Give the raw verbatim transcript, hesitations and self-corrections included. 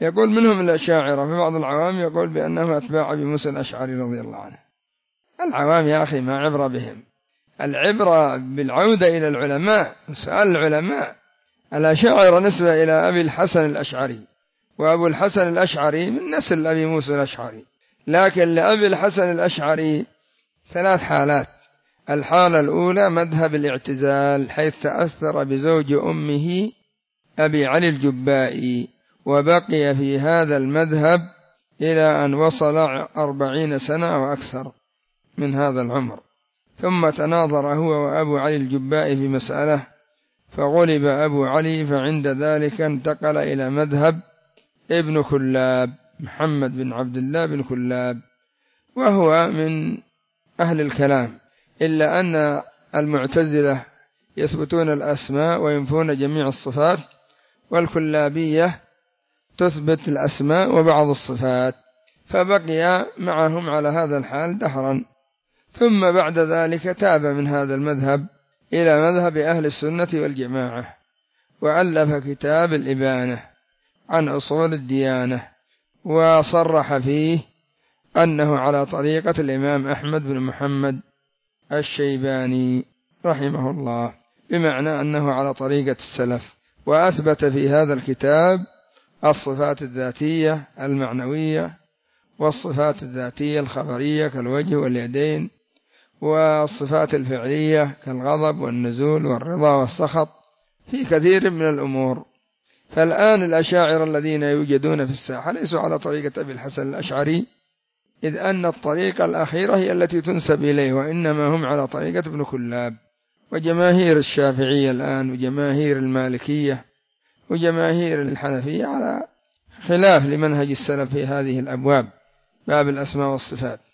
يقول منهم الأشاعرة، في بعض العوام يقول بأنهم أتباع أبي موسى الأشعري رضي الله عنه. العوام يا أخي ما عبرة بهم، العبرة بالعودة إلى العلماء، سؤال العلماء. الأشاعرة نسبة إلى أبي الحسن الأشعري، وأبو الحسن الأشعري من نسل أبي موسى الأشعري، لكن لأبي الحسن الأشعري ثلاث حالات. الحالة الأولى مذهب الاعتزال، حيث تأثر بزوج أمه أبي علي الجبائي، وبقي في هذا المذهب إلى أن وصل أربعين سنة وأكثر من هذا العمر، ثم تناظر هو وأبو علي الجبائي في مسألة فغلب أبو علي، فعند ذلك انتقل إلى مذهب ابن كلاب، محمد بن عبد الله بن كلاب، وهو من أهل الكلام، إلا أن المعتزلة يثبتون الأسماء وينفون جميع الصفات، والكلابية تثبت الأسماء وبعض الصفات، فبقي معهم على هذا الحال دهرا. ثم بعد ذلك تاب من هذا المذهب إلى مذهب أهل السنة والجماعة، وألف كتاب الإبانة عن أصول الديانة، وصرح فيه أنه على طريقة الإمام أحمد بن محمد الشيباني رحمه الله، بمعنى أنه على طريقة السلف، وأثبت في هذا الكتاب الصفات الذاتية المعنوية، والصفات الذاتية الخبرية كالوجه واليدين، والصفات الفعلية كالغضب والنزول والرضا والسخط في كثير من الأمور. فالآن الأشاعرة الذين يوجدون في الساحة ليسوا على طريقة أبي الحسن الأشعري، إذ أن الطريقة الأخيرة هي التي تنسب إليه، وإنما هم على طريقة ابن كلاب. وجماهير الشافعية الآن وجماهير المالكية وجماهير الحنفية على خلاف لمنهج السلف في هذه الأبواب، باب الأسماء والصفات.